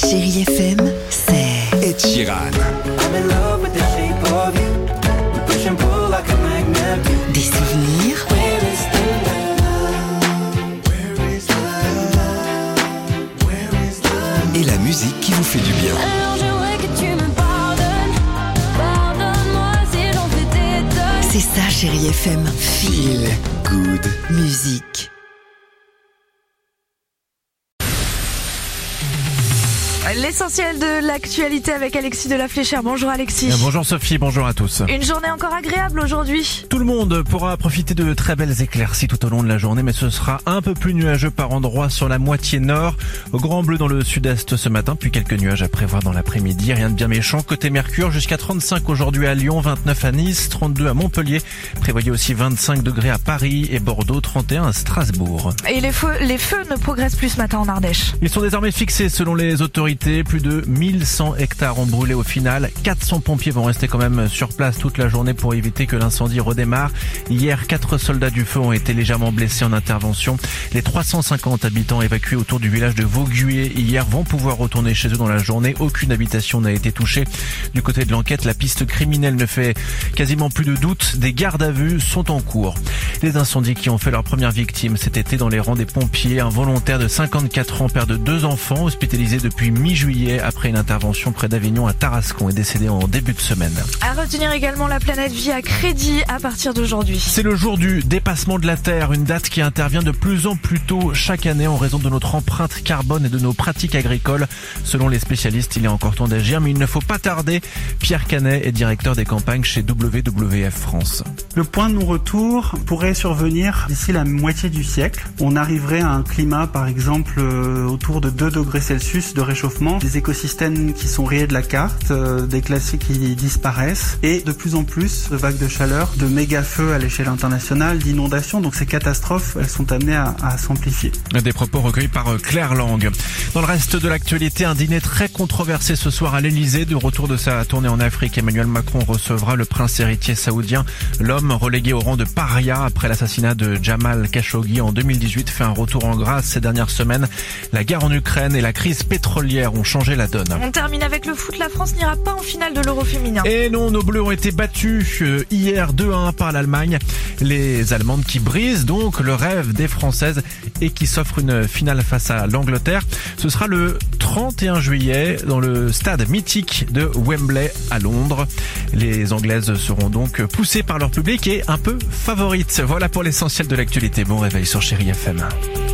Chérie FM, c'est Ed Sheeran. des souvenirs, Et la musique qui vous fait du bien. Alors j'aimerais que tu me pardonnes. Pardonne-moi si j'en fais des tonnes. c'est ça Chérie FM. Feel good. Musique. L'essentiel de l'actualité avec Alexis de la Fléchère. Bonjour Alexis. Bonjour Sophie, bonjour à tous. Une journée encore agréable aujourd'hui. Tout le monde pourra profiter de très belles éclaircies tout au long de la journée, mais ce sera un peu plus nuageux par endroits sur la moitié nord. Au grand bleu dans le sud-est ce matin, puis quelques nuages à prévoir dans l'après-midi. Rien de bien méchant. Côté Mercure, jusqu'à 35 aujourd'hui à Lyon, 29 à Nice, 32 à Montpellier. Prévoyez aussi 25 degrés à Paris et Bordeaux, 31 à Strasbourg. Et les feux ne progressent plus ce matin en Ardèche. Ils sont désormais fixés selon les autorités. Plus de 1100 hectares ont brûlé au final. 400 pompiers vont rester quand même sur place toute la journée pour éviter que l'incendie redémarre. Hier, 4 soldats du feu ont été légèrement blessés en intervention. Les 350 habitants évacués autour du village de Vauguier hier vont pouvoir retourner chez eux dans la journée. Aucune habitation n'a été touchée. Du côté de l'enquête, la piste criminelle ne fait quasiment plus de doute. Des gardes à vue sont en cours. Les incendies qui ont fait leur première victime cet été dans les rangs des pompiers. Un volontaire de 54 ans, père de 2 enfants, hospitalisé depuis mi-juillet après une intervention près d'Avignon à Tarascon, est décédé en début de semaine. À retenir également la planète vie à crédit à partir d'aujourd'hui. C'est le jour du dépassement de la Terre, une date qui intervient de plus en plus tôt chaque année en raison de notre empreinte carbone et de nos pratiques agricoles. Selon les spécialistes, il est encore temps d'agir, mais il ne faut pas tarder. Pierre Canet est directeur des campagnes chez WWF France. Le point de non-retour pourrait survenir d'ici la moitié du siècle. On arriverait à un climat, par exemple, autour de 2 degrés Celsius de réchauffement, des écosystèmes qui sont rayés de la carte, des glaciers qui disparaissent, et de plus en plus de vagues de chaleur, de méga-feux à l'échelle internationale, d'inondations. Donc ces catastrophes, elles sont amenées à s'amplifier. Des propos recueillis par Claire Lang. Dans le reste de l'actualité, un dîner très controversé ce soir à l'Elysée. De retour de sa tournée en Afrique, Emmanuel Macron recevra le prince héritier saoudien. L'homme relégué au rang de paria après l'assassinat de Jamal Khashoggi en 2018 fait un retour en grâce ces dernières semaines. La guerre en Ukraine et la crise pétrolière ont changé la donne. On termine avec le foot. La France n'ira pas en finale de l'Euro féminin. Et non, nos Bleus ont été battus hier 2-1 par l'Allemagne. Les Allemandes qui brisent donc le rêve des Françaises et qui s'offrent une finale face à l'Angleterre. Ce sera le 31 juillet dans le stade mythique de Wembley à Londres. Les Anglaises seront donc poussées par leur public et un peu favorites. Voilà pour l'essentiel de l'actualité. Bon réveil sur Chérie FM.